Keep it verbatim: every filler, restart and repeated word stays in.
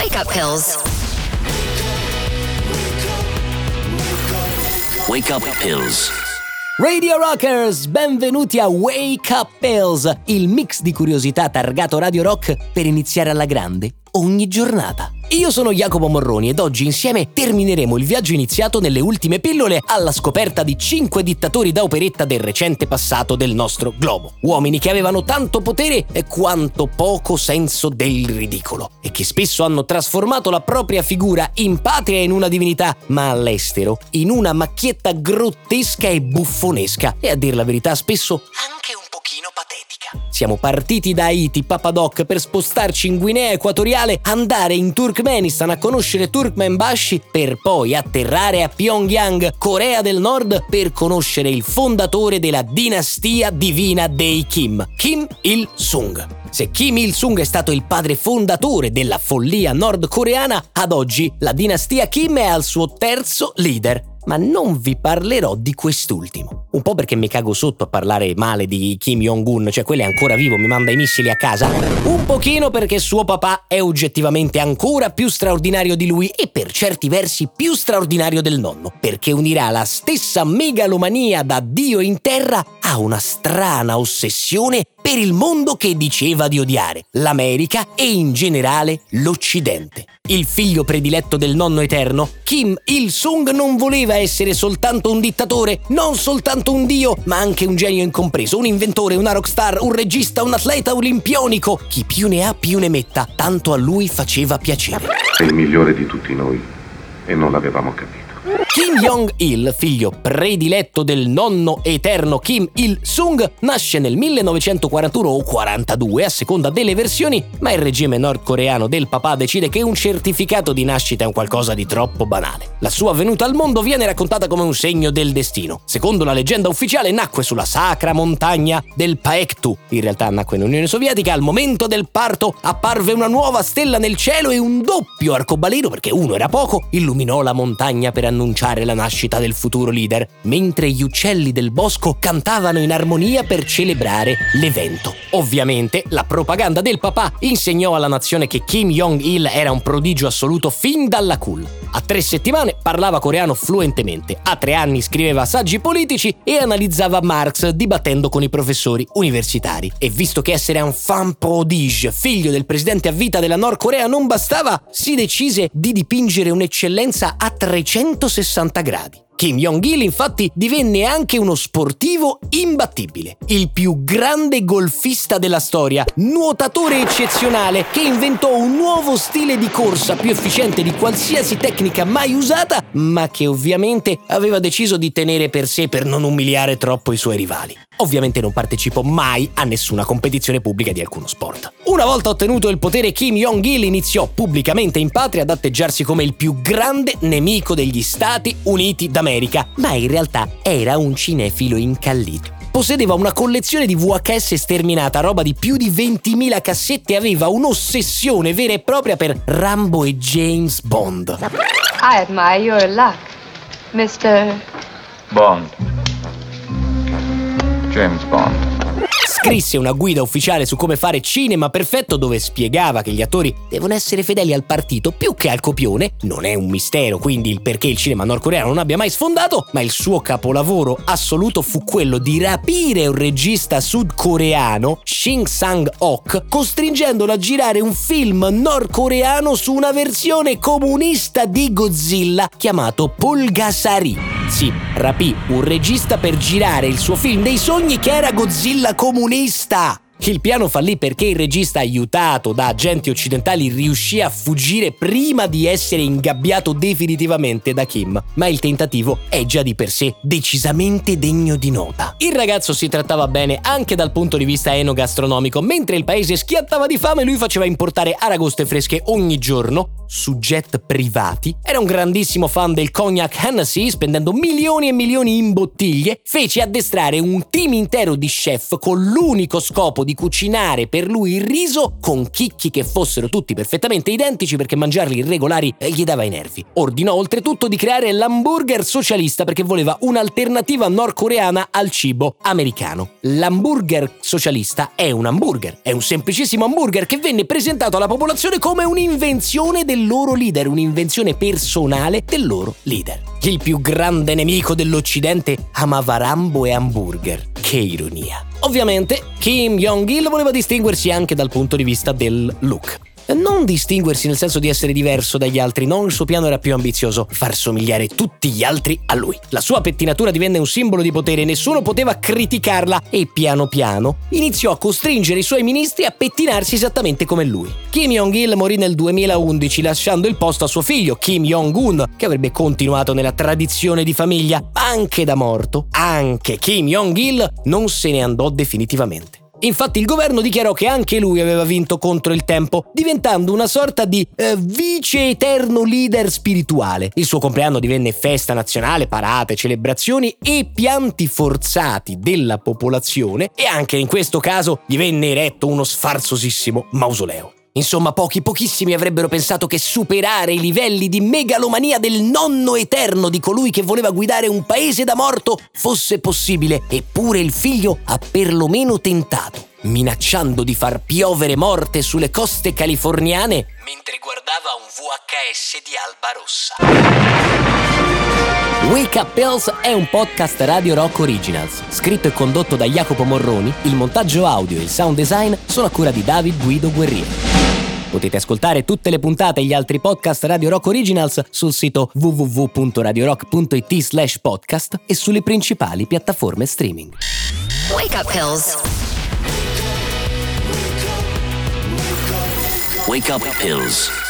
Wake up pills. Wake up pills. Radio Rockers, benvenuti a Wake Up Pills, il mix di curiosità targato Radio Rock per iniziare alla grande ogni giornata. Io sono Jacopo Morroni ed oggi insieme termineremo il viaggio iniziato nelle ultime pillole alla scoperta di cinque dittatori da operetta del recente passato del nostro globo. Uomini che avevano tanto potere e quanto poco senso del ridicolo e che spesso hanno trasformato la propria figura in patria in una divinità, ma all'estero in una macchietta grottesca e buffonesca e a dir la verità spesso anche un pochino patetica. Siamo partiti da Haiti, Papadoc, per spostarci in Guinea Equatoriale, andare in Turkmenistan a conoscere Turkmenbashi, per poi atterrare a Pyongyang, Corea del Nord, per conoscere il fondatore della dinastia divina dei Kim, Kim Il-sung. Se Kim Il-sung è stato il padre fondatore della follia nordcoreana, ad oggi la dinastia Kim è al suo terzo leader. Ma non vi parlerò di quest'ultimo. Un po' perché mi cago sotto a parlare male di Kim Jong-un, cioè quello è ancora vivo, mi manda i missili a casa. Un pochino perché suo papà è oggettivamente ancora più straordinario di lui e per certi versi più straordinario del nonno, perché unirà la stessa megalomania da Dio in terra a una strana ossessione per il mondo che diceva di odiare, l'America e in generale l'Occidente. Il figlio prediletto del nonno eterno, Kim Il-sung non voleva essere soltanto un dittatore, non soltanto un dio, ma anche un genio incompreso, un inventore, una rockstar, un regista, un atleta olimpionico. Chi più ne ha più ne metta, tanto a lui faceva piacere. È il migliore di tutti noi e non l'avevamo capito. Kim Jong-il, figlio prediletto del nonno eterno Kim Il-sung, nasce nel millenovecentoquarantuno o quarantadue, a seconda delle versioni, ma il regime nordcoreano del papà decide che un certificato di nascita è un qualcosa di troppo banale. La sua venuta al mondo viene raccontata come un segno del destino. Secondo la leggenda ufficiale nacque sulla sacra montagna del Paektu. In realtà nacque in Unione Sovietica. Al momento del parto apparve una nuova stella nel cielo e un doppio arcobaleno, perché uno era poco, illuminò la montagna per annunciare la nascita del futuro leader, mentre gli uccelli del bosco cantavano in armonia per celebrare l'evento. Ovviamente la propaganda del papà insegnò alla nazione che Kim Jong-il era un prodigio assoluto fin dalla culla. A tre settimane parlava coreano fluentemente, a tre anni scriveva saggi politici e analizzava Marx dibattendo con i professori universitari. E visto che essere un fan prodige, figlio del presidente a vita della Nord Corea non bastava, si decise di dipingere un'eccellenza a trecentosessanta gradi. Kim Jong-il infatti divenne anche uno sportivo imbattibile, il più grande golfista della storia, nuotatore eccezionale che inventò un nuovo stile di corsa più efficiente di qualsiasi tecnica mai usata, ma che ovviamente aveva deciso di tenere per sé per non umiliare troppo i suoi rivali. Ovviamente non partecipò mai a nessuna competizione pubblica di alcuno sport. Una volta ottenuto il potere, Kim Jong-il iniziò pubblicamente in patria ad atteggiarsi come il più grande nemico degli Stati Uniti d'America, ma in realtà era un cinefilo incallito. Possedeva una collezione di V H S sterminata, roba di più di ventimila cassette, e aveva un'ossessione vera e propria per Rambo e James Bond. I admire your luck, mister Bond. James Bond. Scrisse una guida ufficiale su come fare cinema perfetto dove spiegava che gli attori devono essere fedeli al partito più che al copione. Non è un mistero quindi il perché il cinema nordcoreano non abbia mai sfondato, ma il suo capolavoro assoluto fu quello di rapire un regista sudcoreano, Shin Sang-ok, costringendolo a girare un film nordcoreano su una versione comunista di Godzilla chiamato Pulgasari. Sì, rapì un regista per girare il suo film dei sogni che era Godzilla comunista. Il piano fallì perché il regista, aiutato da agenti occidentali, riuscì a fuggire prima di essere ingabbiato definitivamente da Kim. Ma il tentativo è già di per sé decisamente degno di nota. Il ragazzo si trattava bene anche dal punto di vista enogastronomico. Mentre il paese schiattava di fame, lui faceva importare aragoste fresche ogni giorno su jet privati. Era un grandissimo fan del cognac Hennessy, spendendo milioni e milioni in bottiglie. Fece addestrare un team intero di chef con l'unico scopo di di cucinare per lui il riso con chicchi che fossero tutti perfettamente identici perché mangiarli irregolari gli dava i nervi. Ordinò oltretutto di creare l'hamburger socialista perché voleva un'alternativa nordcoreana al cibo americano. L'hamburger socialista è un hamburger, è un semplicissimo hamburger che venne presentato alla popolazione come un'invenzione del loro leader, un'invenzione personale del loro leader. Il più grande nemico dell'Occidente amava Rambo e hamburger. Che ironia. Ovviamente Kim Jong-il voleva distinguersi anche dal punto di vista del look. Non distinguersi nel senso di essere diverso dagli altri, no, il suo piano era più ambizioso, far somigliare tutti gli altri a lui. La sua pettinatura divenne un simbolo di potere, nessuno poteva criticarla e piano piano iniziò a costringere i suoi ministri a pettinarsi esattamente come lui. Kim Jong-il morì nel duemilaundici lasciando il posto a suo figlio Kim Jong-un, che avrebbe continuato nella tradizione di famiglia. Anche da morto, anche Kim Jong-il non se ne andò definitivamente. Infatti il governo dichiarò che anche lui aveva vinto contro il tempo, diventando una sorta di eh, vice eterno leader spirituale. Il suo compleanno divenne festa nazionale, parate, celebrazioni e pianti forzati della popolazione, e anche in questo caso gli venne eretto uno sfarzosissimo mausoleo. Insomma, pochi pochissimi avrebbero pensato che superare i livelli di megalomania del nonno eterno di colui che voleva guidare un paese da morto fosse possibile, eppure il figlio ha perlomeno tentato, minacciando di far piovere morte sulle coste californiane mentre guardava un V H S di Alba Rossa. Wake Up Pills è un podcast Radio Rock Originals, scritto e condotto da Jacopo Morroni, il montaggio audio e il sound design sono a cura di David Guido Guerrieri. Potete ascoltare tutte le puntate e gli altri podcast Radio Rock Originals sul sito w w w punto radio rock punto i t slash podcast e sulle principali piattaforme streaming. Wake Up Pills. Wake Up Pills.